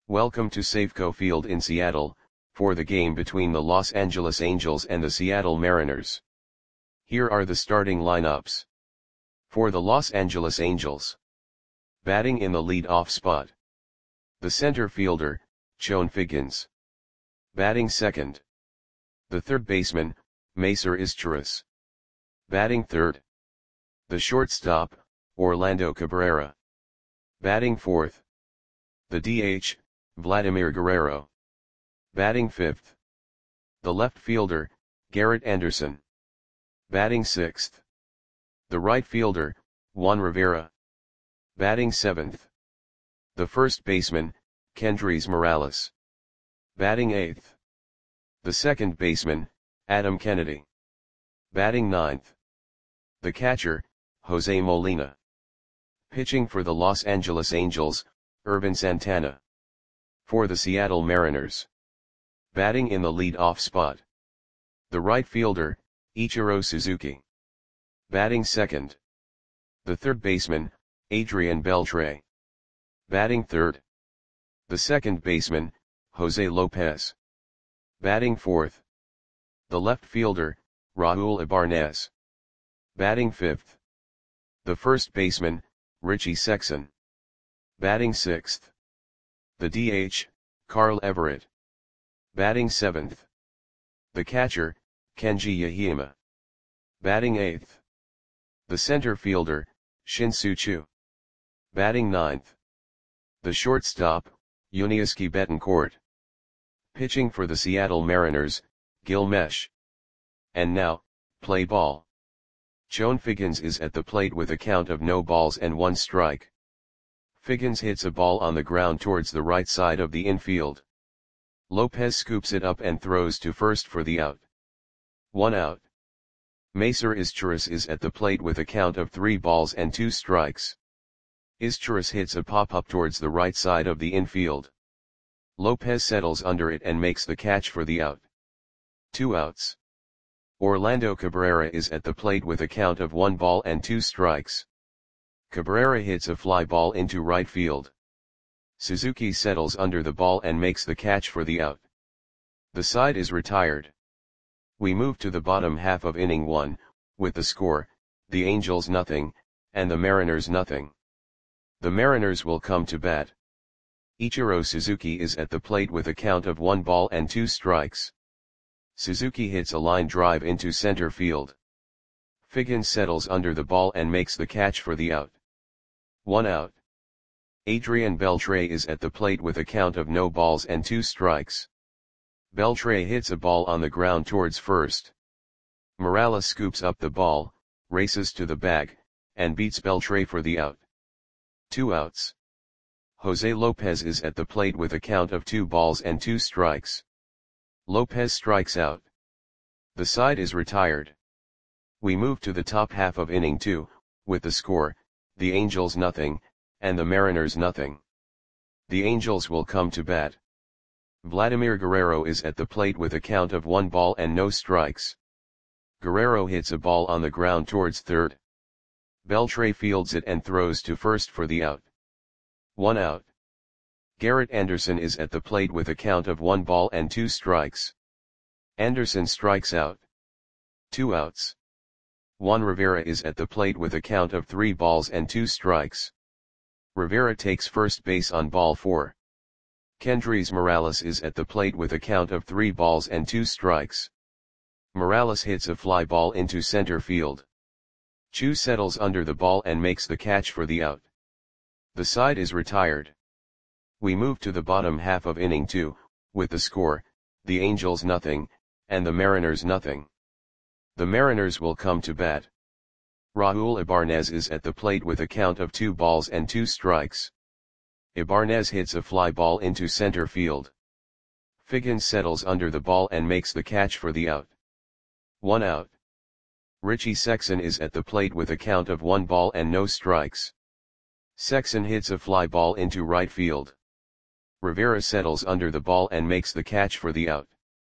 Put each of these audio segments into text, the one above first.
Welcome to Safeco Field in Seattle, for the game between the Los Angeles Angels and the Seattle Mariners. Here are the starting lineups. For the Los Angeles Angels. Batting in the lead-off spot. The center fielder, Chone Figgins. Batting second. The third baseman, Macer Izturis. Batting third. The shortstop, Orlando Cabrera. Batting fourth. The DH, Vladimir Guerrero. Batting fifth. The left fielder, Garrett Anderson. Batting sixth. The right fielder, Juan Rivera. Batting seventh. The first baseman, Kendrys Morales. Batting eighth. The second baseman, Adam Kennedy. Batting ninth. The catcher, Jose Molina. Pitching for the Los Angeles Angels, Ervin Santana. For the Seattle Mariners. Batting in the lead-off spot. The right fielder, Ichiro Suzuki. Batting second. The third baseman, Adrian Beltre. Batting third. The second baseman, Jose Lopez. Batting fourth. The left fielder, Raul Ibarnez. Batting fifth. The first baseman, Richie Sexson. Batting sixth. The DH, Carl Everett. Batting seventh. The catcher, Kenji Yahima. Batting eighth. The center fielder, Shin-Soo Choo. Batting ninth. The shortstop, Yuniesky Betancourt. Pitching for the Seattle Mariners, Gil Meche. And now, play ball. Chone Figgins is at the plate with a count of no balls and 1 strike. Figgins hits a ball on the ground towards the right side of the infield. Lopez scoops it up and throws to first for the out. 1 out. Macer Izturis is at the plate with a count of 3 balls and 2 strikes. Izturis hits a pop-up towards the right side of the infield. Lopez settles under it and makes the catch for the out. 2 outs. Orlando Cabrera is at the plate with a count of 1 ball and 2 strikes. Cabrera hits a fly ball into right field. Suzuki settles under the ball and makes the catch for the out. The side is retired. We move to the bottom half of inning 1, with the score, the Angels nothing, and the Mariners nothing. The Mariners will come to bat. Ichiro Suzuki is at the plate with a count of 1 ball and 2 strikes. Suzuki hits a line drive into center field. Figgins settles under the ball and makes the catch for the out. 1 out. Adrian Beltre is at the plate with a count of no balls and 2 strikes. Beltre hits a ball on the ground towards first. Morales scoops up the ball, races to the bag, and beats Beltre for the out. 2 outs. Jose Lopez is at the plate with a count of 2 balls and 2 strikes. Lopez strikes out. The side is retired. We move to the top half of inning 2, with the score, the Angels nothing, and the Mariners nothing. The Angels will come to bat. Vladimir Guerrero is at the plate with a count of 1 ball and no strikes. Guerrero hits a ball on the ground towards third. Beltre fields it and throws to first for the out. 1 out. Garrett Anderson is at the plate with a count of 1 ball and 2 strikes. Anderson strikes out. 2 outs. Juan Rivera is at the plate with a count of 3 balls and 2 strikes. Rivera takes first base on ball 4. Kendrys Morales is at the plate with a count of 3 balls and 2 strikes. Morales hits a fly ball into center field. Choo settles under the ball and makes the catch for the out. The side is retired. We move to the bottom half of inning 2, with the score, the Angels nothing, and the Mariners nothing. The Mariners will come to bat. Raul Ibarnez is at the plate with a count of 2 balls and 2 strikes. Ibarnez hits a fly ball into center field. Figgins settles under the ball and makes the catch for the out. 1 out. Richie Sexson is at the plate with a count of 1 ball and no strikes. Sexson hits a fly ball into right field. Rivera settles under the ball and makes the catch for the out.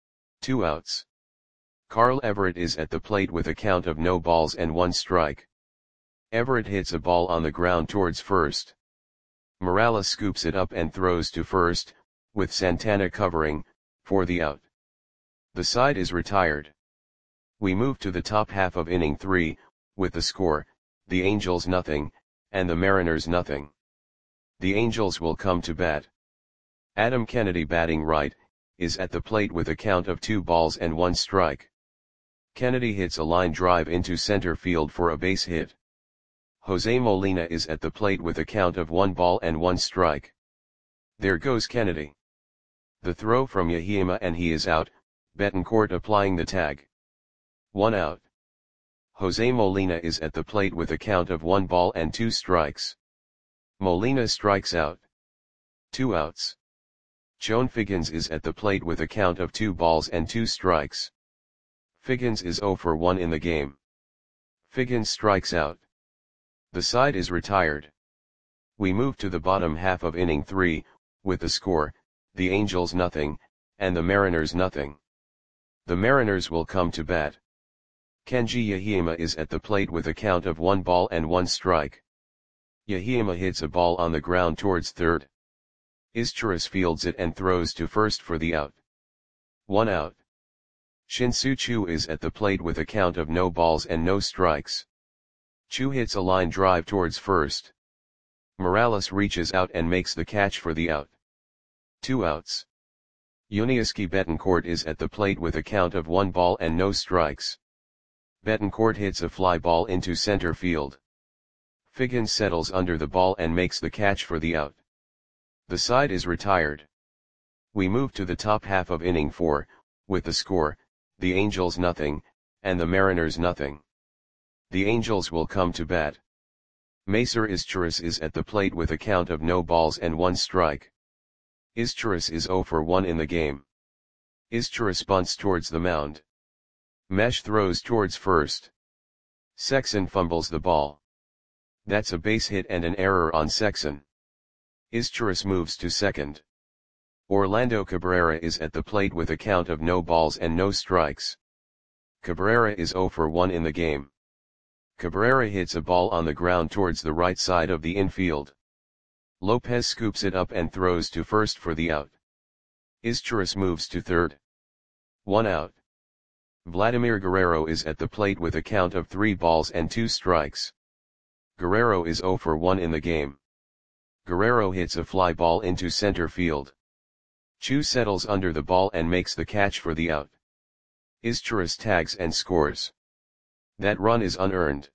2 outs. Carl Everett is at the plate with a count of no balls and 1 strike. Everett hits a ball on the ground towards first. Morales scoops it up and throws to first, with Santana covering, for the out. The side is retired. We move to the top half of inning 3, with the score, the Angels nothing, and the Mariners nothing. The Angels will come to bat. Adam Kennedy, batting right, is at the plate with a count of 2 balls and 1 strike. Kennedy hits a line drive into center field for a base hit. Jose Molina is at the plate with a count of 1 ball and 1 strike. There goes Kennedy. The throw from Yahima and he is out, Betancourt applying the tag. 1 out. Jose Molina is at the plate with a count of 1 ball and 2 strikes. Molina strikes out. 2 outs. Joan Figgins is at the plate with a count of 2 balls and 2 strikes. Figgins is 0 for 1 in the game. Figgins strikes out. The side is retired. We move to the bottom half of inning 3, with the score, the Angels nothing, and the Mariners nothing. The Mariners will come to bat. Kenji Yahima is at the plate with a count of 1 ball and 1 strike. Yahima hits a ball on the ground towards third. Izturis fields it and throws to first for the out. 1 out. Shin-Soo Choo is at the plate with a count of no balls and no strikes. Choo hits a line drive towards first. Morales reaches out and makes the catch for the out. 2 outs. Yuniesky Betancourt is at the plate with a count of 1 ball and no strikes. Betancourt hits a fly ball into center field. Figgins settles under the ball and makes the catch for the out. The side is retired. We move to the top half of inning 4, with the score, the Angels nothing, and the Mariners nothing. The Angels will come to bat. Macer Izturis is at the plate with a count of no balls and 1 strike. Izturis is 0 for 1 in the game. Izturis bunts towards the mound. Mesh throws towards first. Sexson fumbles the ball. That's a base hit and an error on Sexson. Izturis moves to second. Orlando Cabrera is at the plate with a count of no balls and no strikes. Cabrera is 0 for 1 in the game. Cabrera hits a ball on the ground towards the right side of the infield. Lopez scoops it up and throws to first for the out. Izturis moves to third. 1 out. Vladimir Guerrero is at the plate with a count of 3 balls and 2 strikes. Guerrero is 0 for 1 in the game. Guerrero hits a fly ball into center field. Choo settles under the ball and makes the catch for the out. Izturis tags and scores. That run is unearned.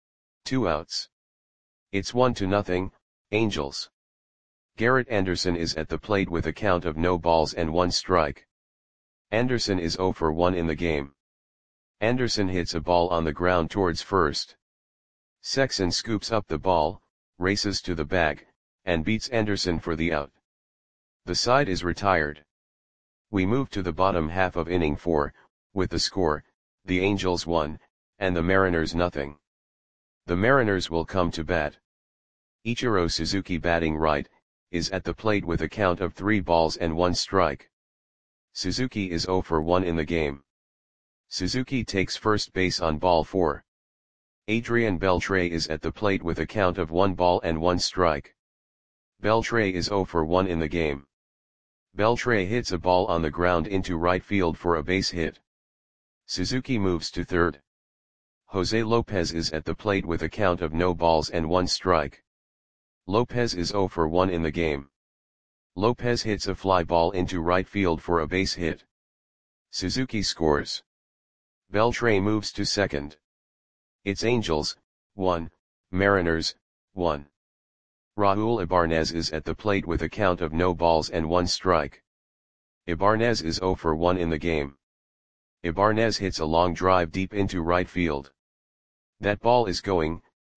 2 outs. It's 1-0, Angels. Garrett Anderson is at the plate with a count of no balls and 1 strike. Anderson is 0 for 1 in the game. Anderson hits a ball on the ground towards first. Sexson scoops up the ball, races to the bag, and beats Anderson for the out. The side is retired. We move to the bottom half of inning 4, with the score, the Angels 1, and the Mariners nothing. The Mariners will come to bat. Ichiro Suzuki, batting right, is at the plate with a count of 3 balls and 1 strike. Suzuki is 0 for 1 in the game. Suzuki takes first base on ball 4. Adrian Beltre is at the plate with a count of 1 ball and 1 strike. Beltre is 0 for 1 in the game. Beltre hits a ball on the ground into right field for a base hit. Suzuki moves to third. Jose Lopez is at the plate with a count of no balls and 1 strike. Lopez is 0 for 1 in the game. Lopez hits a fly ball into right field for a base hit. Suzuki scores. Beltre moves to second. It's Angels, 1, Mariners, 1. Raul Ibanez is at the plate with a count of no balls and 1 strike. Ibanez is 0 for 1 in the game. Ibanez hits a long drive deep into right field. That ball is gone.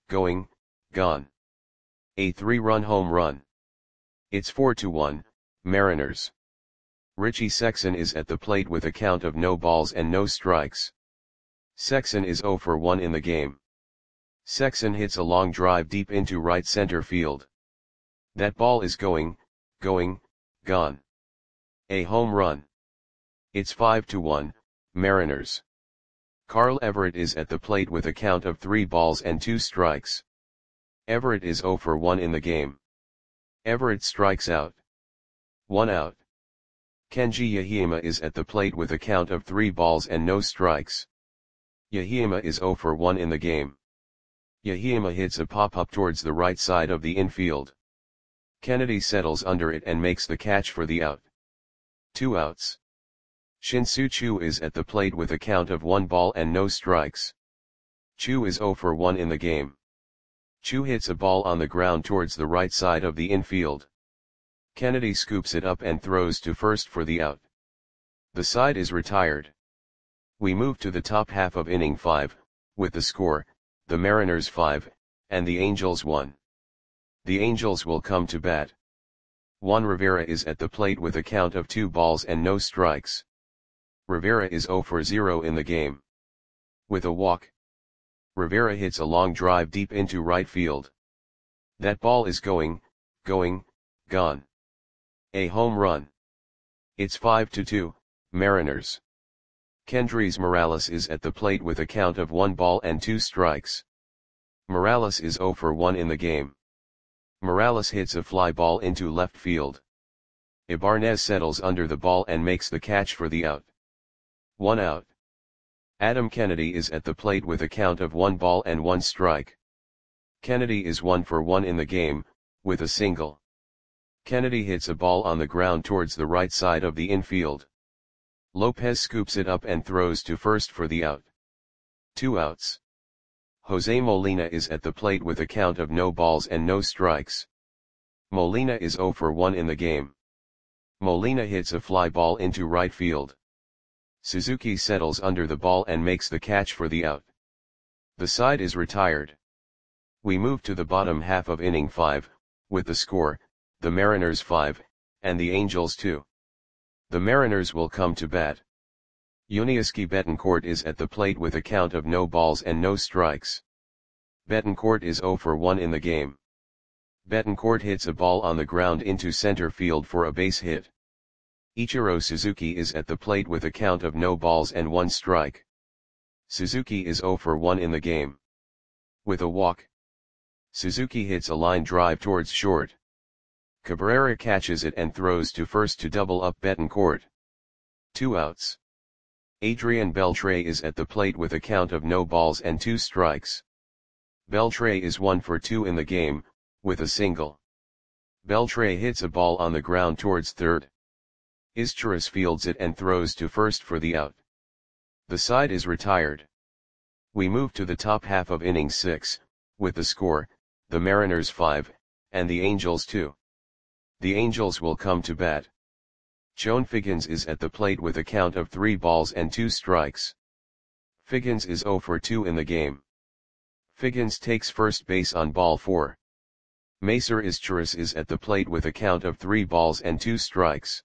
A 3-run home run. It's 4-1, Mariners. Richie Sexson is at the plate with a count of no balls and no strikes. Sexson is 0 for 1 in the game. Sexson hits a long drive deep into right center field. That ball is gone. A home run. It's 5-1, Mariners. Carl Everett is at the plate with a count of 3 balls and 2 strikes. Everett is 0 for 1 in the game. Everett strikes out. 1 out. Kenji Yahima is at the plate with a count of 3 balls and no strikes. Yahima is 0 for 1 in the game. Yahima hits a pop-up towards the right side of the infield. Kennedy settles under it and makes the catch for the out. 2 outs. Shin-Soo Choo is at the plate with a count of 1 ball and no strikes. Choo is 0 for 1 in the game. Choo hits a ball on the ground towards the right side of the infield. Kennedy scoops it up and throws to first for the out. The side is retired. We move to the top half of inning 5, with the score, the Mariners 5, and the Angels 1. The Angels will come to bat. Juan Rivera is at the plate with a count of 2 balls and no strikes. Rivera is 0 for 0 in the game. With a walk, Rivera hits a long drive deep into right field. That ball is gone. A home run. It's 5-2, Mariners. Kendrys Morales is at the plate with a count of 1 ball and 2 strikes. Morales is 0 for 1 in the game. Morales hits a fly ball into left field. Ibanez settles under the ball and makes the catch for the out. 1 out. Adam Kennedy is at the plate with a count of 1 ball and 1 strike. Kennedy is 1 for 1 in the game, with a single. Kennedy hits a ball on the ground towards the right side of the infield. Lopez scoops it up and throws to first for the out. 2 outs. Jose Molina is at the plate with a count of no balls and no strikes. Molina is 0 for 1 in the game. Molina hits a fly ball into right field. Suzuki settles under the ball and makes the catch for the out. The side is retired. We move to the bottom half of inning 5, with the score, the Mariners 5, and the Angels 2. The Mariners will come to bat. Yuniesky Betancourt is at the plate with a count of no balls and no strikes. Betancourt is 0 for 1 in the game. Betancourt hits a ball on the ground into center field for a base hit. Ichiro Suzuki is at the plate with a count of no balls and 1 strike. Suzuki is 0 for 1 in the game. With a walk, Suzuki hits a line drive towards short. Cabrera catches it and throws to first to double up Betancourt. 2 outs. Adrian Beltre is at the plate with a count of no balls and 2 strikes. Beltre is 1 for 2 in the game, with a single. Beltre hits a ball on the ground towards third. Izturis fields it and throws to first for the out. The side is retired. We move to the top half of inning 6, with the score, the Mariners 5, and the Angels 2. The Angels will come to bat. Chone Figgins is at the plate with a count of 3 balls and 2 strikes. Figgins is 0 for 2 in the game. Figgins takes first base on ball 4. Macer Izturis is at the plate with a count of 3 balls and 2 strikes.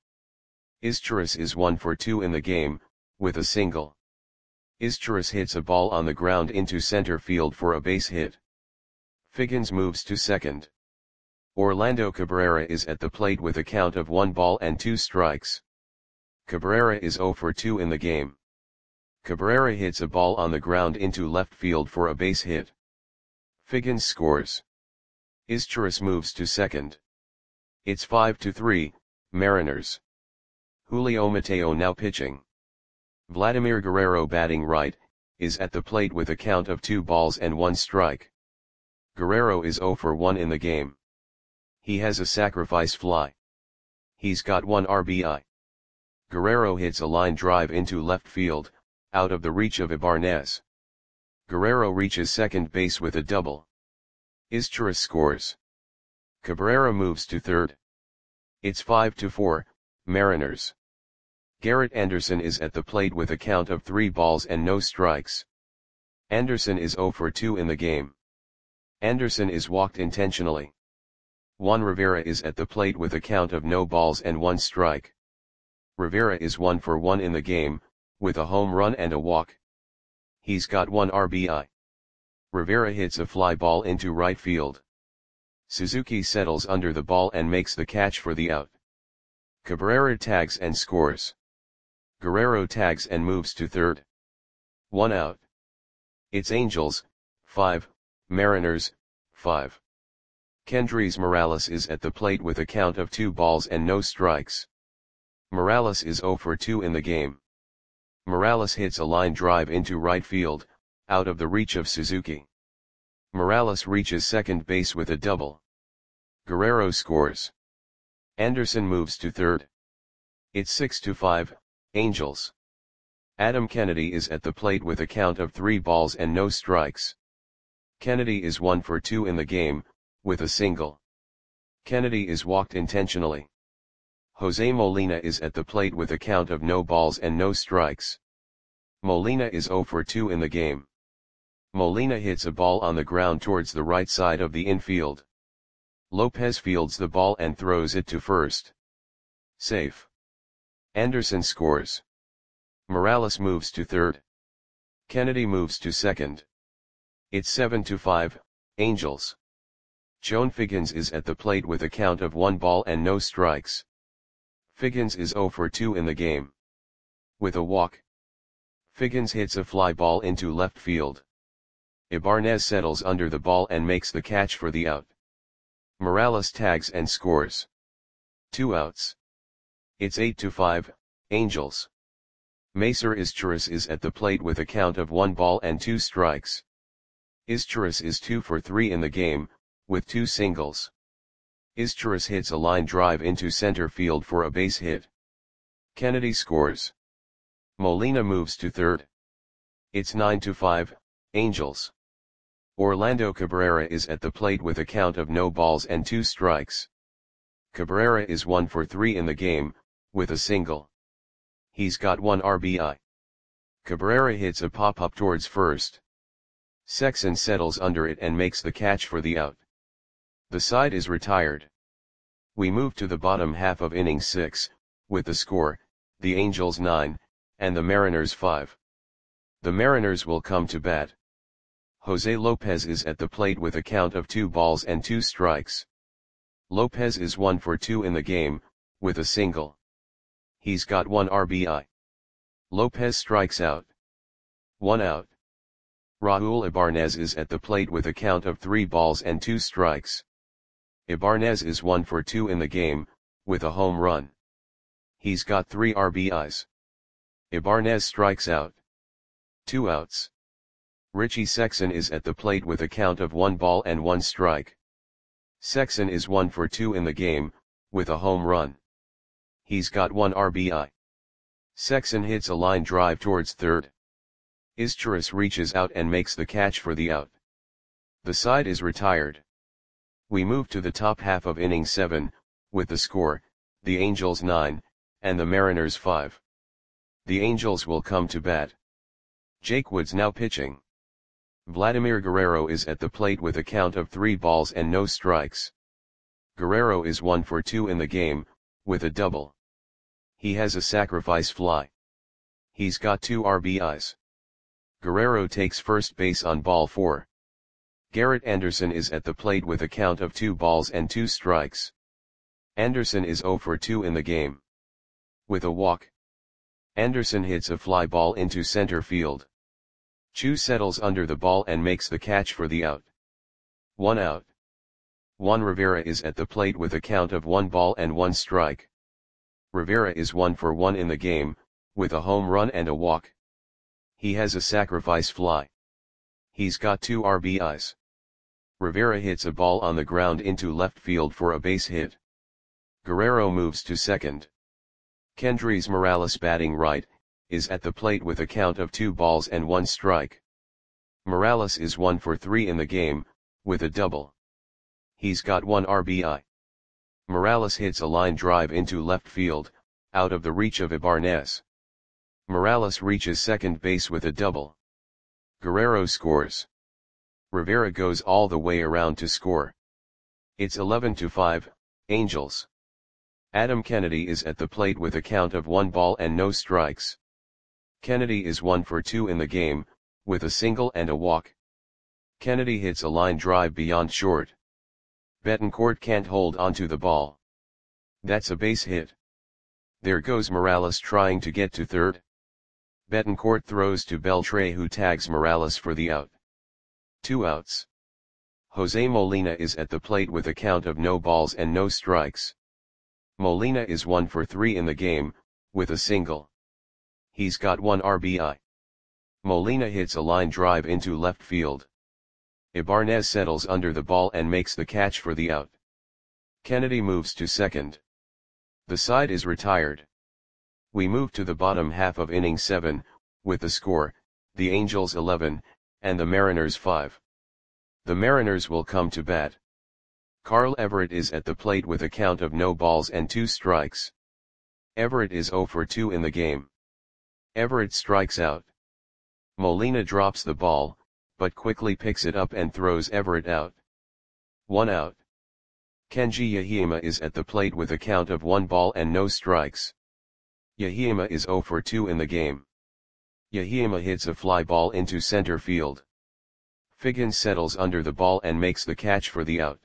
Izturis is 1 for 2 in the game, with a single. Izturis hits a ball on the ground into center field for a base hit. Figgins moves to second. Orlando Cabrera is at the plate with a count of 1 ball and 2 strikes. Cabrera is 0 for 2 in the game. Cabrera hits a ball on the ground into left field for a base hit. Figgins scores. Izturis moves to second. It's 5-3, Mariners. Julio Mateo now pitching. Vladimir Guerrero batting right, is at the plate with a count of 2 balls and 1 strike. Guerrero is 0 for 1 in the game. He has a sacrifice fly. He's got 1 RBI. Guerrero hits a line drive into left field, out of the reach of Ibanez. Guerrero reaches second base with a double. Izturis scores. Cabrera moves to third. It's 5-4, Mariners. Garrett Anderson is at the plate with a count of 3 balls and no strikes. Anderson is 0 for 2 in the game. Anderson is walked intentionally. Juan Rivera is at the plate with a count of no balls and 1 strike. Rivera is 1 for 1 in the game, with a home run and a walk. He's got 1 RBI. Rivera hits a fly ball into right field. Suzuki settles under the ball and makes the catch for the out. Cabrera tags and scores. Guerrero tags and moves to third. 1 out. It's Angels, 5, Mariners, 5. Kendrys Morales is at the plate with a count of 2 balls and no strikes. Morales is 0 for 2 in the game. Morales hits a line drive into right field, out of the reach of Suzuki. Morales reaches second base with a double. Guerrero scores. Anderson moves to third. It's 6-5, Angels. Adam Kennedy is at the plate with a count of 3 balls and no strikes. Kennedy is 1 for 2 in the game, with a single. Kennedy is walked intentionally. Jose Molina is at the plate with a count of no balls and no strikes. Molina is 0 for 2 in the game. Molina hits a ball on the ground towards the right side of the infield. Lopez fields the ball and throws it to first. Safe. Anderson scores. Morales moves to third. Kennedy moves to second. It's 7-5, Angels. Joan Figgins is at the plate with a count of 1 ball and no strikes. Figgins is 0 for 2 in the game. With a walk. Figgins hits a fly ball into left field. Ibanez settles under the ball and makes the catch for the out. Morales tags and scores. 2 outs. It's 8-5, Angels. Macer Izturis is at the plate with a count of 1 ball and 2 strikes. Izturis is 2 for 3 in the game, with 2 singles. Izturis hits a line drive into center field for a base hit. Kennedy scores. Molina moves to third. It's 9-5, Angels. Orlando Cabrera is at the plate with a count of no balls and 2 strikes. Cabrera is 1 for 3 in the game, with a single. He's got 1 RBI. Cabrera hits a pop-up towards first. Sexson settles under it and makes the catch for the out. The side is retired. We move to the bottom half of inning 6, with the score, the Angels 9, and the Mariners 5. The Mariners will come to bat. Jose Lopez is at the plate with a count of 2 balls and 2 strikes. Lopez is 1 for 2 in the game, with a single. He's got 1 RBI. Lopez strikes out. 1 out. Raul Ibanez is at the plate with a count of 3 balls and 2 strikes. Ibanez is 1 for 2 in the game, with a home run. He's got 3 RBIs. Ibanez strikes out. 2 outs. Richie Sexson is at the plate with a count of 1 ball and 1 strike. Sexson is 1 for 2 in the game, with a home run. He's got 1 RBI. Sexson hits a line drive towards third. Izturis reaches out and makes the catch for the out. The side is retired. We move to the top half of inning 7, with the score, the Angels 9, and the Mariners 5. The Angels will come to bat. Jake Woods now pitching. Vladimir Guerrero is at the plate with a count of 3 balls and no strikes. Guerrero is 1 for 2 in the game, with a double. He has a sacrifice fly. He's got 2 RBIs. Guerrero takes first base on ball 4. Garrett Anderson is at the plate with a count of 2 balls and 2 strikes. Anderson is 0 for 2 in the game. With a walk. Anderson hits a fly ball into center field. Chu settles under the ball and makes the catch for the out. 1 out. Juan Rivera is at the plate with a count of 1 ball and 1 strike. Rivera is 1 for 1 in the game, with a home run and a walk. He has a sacrifice fly. He's got 2 RBIs. Rivera hits a ball on the ground into left field for a base hit. Guerrero moves to second. Kendrys Morales batting right, is at the plate with a count of 2 balls and 1 strike. Morales is 1 for 3 in the game, with a double. He's got 1 RBI. Morales hits a line drive into left field, out of the reach of Ibanez. Morales reaches second base with a double. Guerrero scores. Rivera goes all the way around to score. It's 11-5, Angels. Adam Kennedy is at the plate with a count of 1 ball and no strikes. Kennedy is 1 for 2 in the game, with a single and a walk. Kennedy hits a line drive beyond short. Betancourt can't hold onto the ball. That's a base hit. There goes Morales trying to get to third. Betancourt throws to Beltre who tags Morales for the out. 2 outs. Jose Molina is at the plate with a count of no balls and no strikes. Molina is 1 for 3 in the game, with a single. He's got 1 RBI. Molina hits a line drive into left field. Ibanez settles under the ball and makes the catch for the out. Kennedy moves to second. The side is retired. We move to the bottom half of inning 7, with the score, the Angels 11, and the Mariners 5. The Mariners will come to bat. Carl Everett is at the plate with a count of no balls and 2 strikes. Everett is 0 for 2 in the game. Everett strikes out. Molina drops the ball, but quickly picks it up and throws Everett out. 1 out. Kenji Yahima is at the plate with a count of 1 ball and no strikes. Yahima is 0 for 2 in the game. Yahima hits a fly ball into center field. Figgins settles under the ball and makes the catch for the out.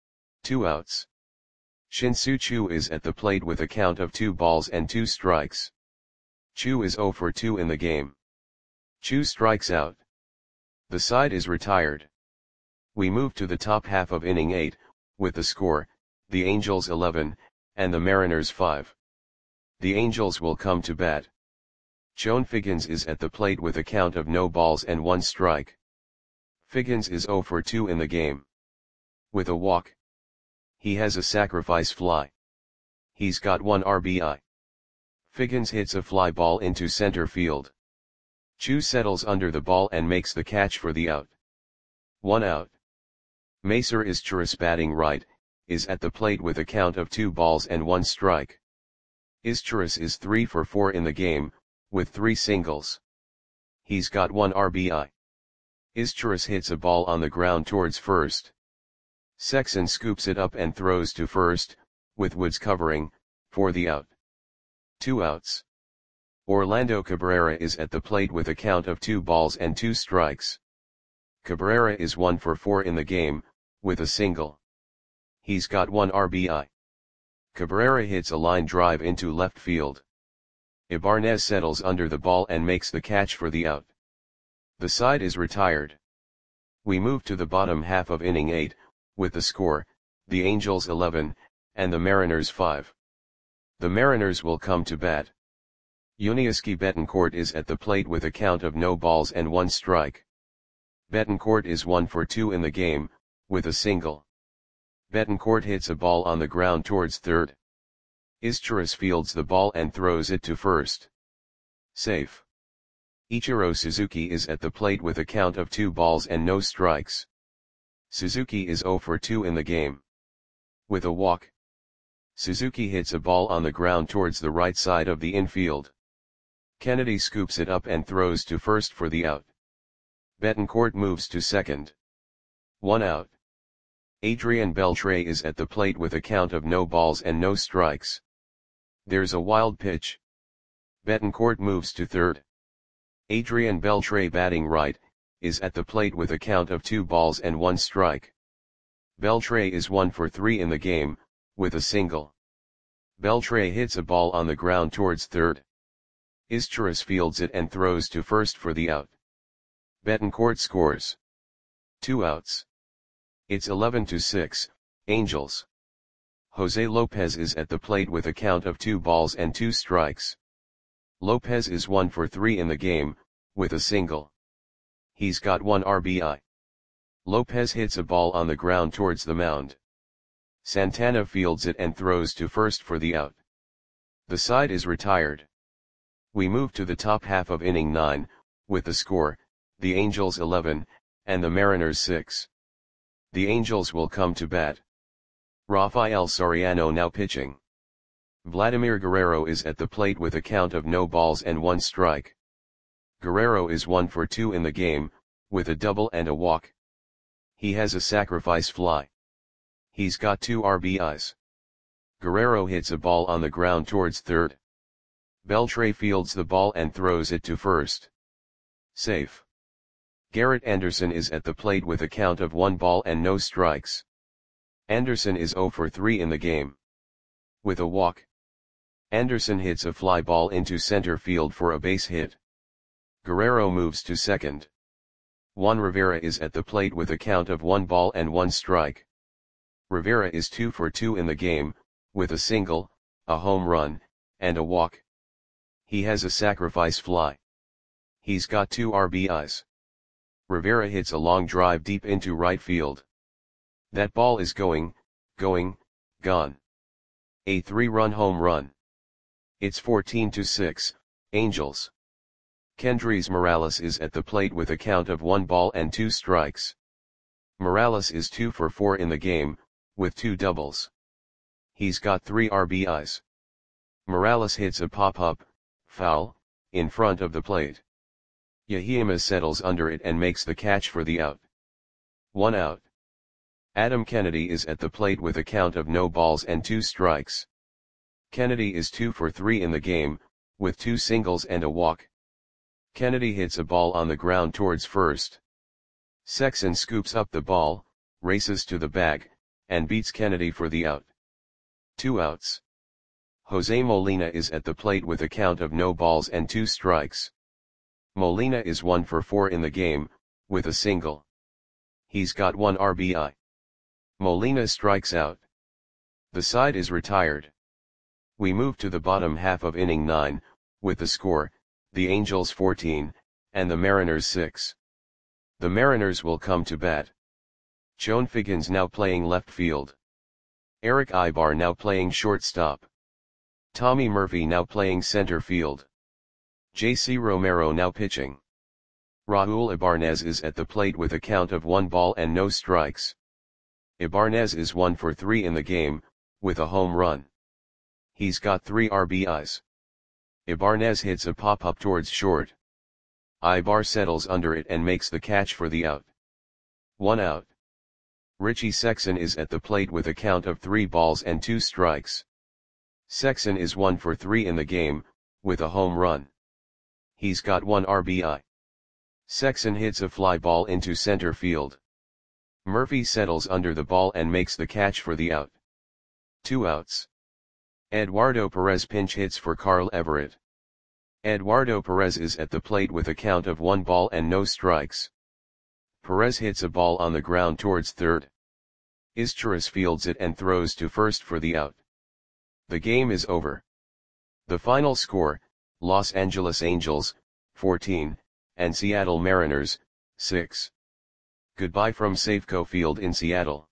2 outs. Shin-Soo Choo is at the plate with a count of 2 balls and 2 strikes. Choo is 0 for 2 in the game. Choo strikes out. The side is retired. We move to the top half of inning 8, with the score, the Angels 11, and the Mariners 5. The Angels will come to bat. Chone Figgins is at the plate with a count of no balls and 1 strike. Figgins is 0 for 2 in the game. With a walk. He has a sacrifice fly. He's got 1 RBI. Figgins hits a fly ball into center field. Choo settles under the ball and makes the catch for the out. 1 out. Macer Izturis, batting right, is at the plate with a count of 2 balls and 1 strike. Izturis is 3 for 4 in the game, with 3 singles. He's got 1 RBI. Izturis hits a ball on the ground towards first. Sexson scoops it up and throws to first, with Woods covering, for the out. 2 outs. Orlando Cabrera is at the plate with a count of 2 balls and 2 strikes. Cabrera is 1 for 4 in the game, with a single. He's got 1 RBI. Cabrera hits a line drive into left field. Ibanez settles under the ball and makes the catch for the out. The side is retired. We move to the bottom half of inning 8, with the score, the Angels 11, and the Mariners 5. The Mariners will come to bat. Yuniesky Betancourt is at the plate with a count of no balls and 1 strike. Betancourt is 1 for 2 in the game, with a single. Betancourt hits a ball on the ground towards third. Izturis fields the ball and throws it to first. Safe. Ichiro Suzuki is at the plate with a count of 2 balls and no strikes. Suzuki is 0 for 2 in the game. With a walk. Suzuki hits a ball on the ground towards the right side of the infield. Kennedy scoops it up and throws to first for the out. Betancourt moves to second. 1 out. Adrian Beltre is at the plate with a count of no balls and no strikes. There's a wild pitch. Betancourt moves to third. Adrian Beltre, batting right, is at the plate with a count of 2 balls and 1 strike. Beltre is 1 for 3 in the game, with a single. Beltre hits a ball on the ground towards third. Izturis fields it and throws to first for the out. Betancourt scores. 2 outs. It's 11-6, Angels. Jose Lopez is at the plate with a count of 2 balls and 2 strikes. Lopez is 1 for 3 in the game, with a single. He's got 1 RBI. Lopez hits a ball on the ground towards the mound. Santana fields it and throws to first for the out. The side is retired. We move to the top half of inning 9, with the score, the Angels 11, and the Mariners 6. The Angels will come to bat. Rafael Soriano now pitching. Vladimir Guerrero is at the plate with a count of no balls and 1 strike. Guerrero is 1 for 2 in the game, with a double and a walk. He has a sacrifice fly. He's got 2 RBIs. Guerrero hits a ball on the ground towards third. Beltre fields the ball and throws it to first. Safe. Garrett Anderson is at the plate with a count of 1 ball and no strikes. Anderson is 0 for 3 in the game. With a walk. Anderson hits a fly ball into center field for a base hit. Guerrero moves to second. Juan Rivera is at the plate with a count of 1 ball and 1 strike. Rivera is 2 for 2 in the game, with a single, a home run, and a walk. He has a sacrifice fly. He's got 2 RBIs. Rivera hits a long drive deep into right field. That ball is going, gone. A 3-run home run. It's 14-6, Angels. Kendrys Morales is at the plate with a count of 1 ball and 2 strikes. Morales is 2 for 4 in the game, with 2 doubles. He's got 3 RBIs. Morales hits a pop-up, foul, in front of the plate. Yahima settles under it and makes the catch for the out. 1 out. Adam Kennedy is at the plate with a count of no balls and 2 strikes. Kennedy is 2 for 3 in the game, with 2 singles and a walk. Kennedy hits a ball on the ground towards first. Sexson scoops up the ball, races to the bag, and beats Kennedy for the out. 2 outs. Jose Molina is at the plate with a count of no balls and 2 strikes. Molina is 1 for 4 in the game, with a single. He's got 1 RBI. Molina strikes out. The side is retired. We move to the bottom half of inning 9, with the score, the Angels 14, and the Mariners 6. The Mariners will come to bat. Chone Figgins now playing left field. Eric Ibar now playing shortstop. Tommy Murphy now playing center field. J.C. Romero now pitching. Raul Ibanez is at the plate with a count of 1 ball and no strikes. Ibanez is 1 for 3 in the game, with a home run. He's got 3 RBIs. Ibanez hits a pop-up towards short. Ibar settles under it and makes the catch for the out. 1 out. Richie Sexson is at the plate with a count of 3 balls and 2 strikes. Sexson is 1 for 3 in the game, with a home run. He's got 1 RBI. Sexson hits a fly ball into center field. Murphy settles under the ball and makes the catch for the out. 2 outs. Eduardo Perez pinch hits for Carl Everett. Eduardo Perez is at the plate with a count of 1 ball and no strikes. Perez hits a ball on the ground towards third. Izturis fields it and throws to first for the out. The game is over. The final score, Los Angeles Angels, 14, and Seattle Mariners, 6. Goodbye from Safeco Field in Seattle.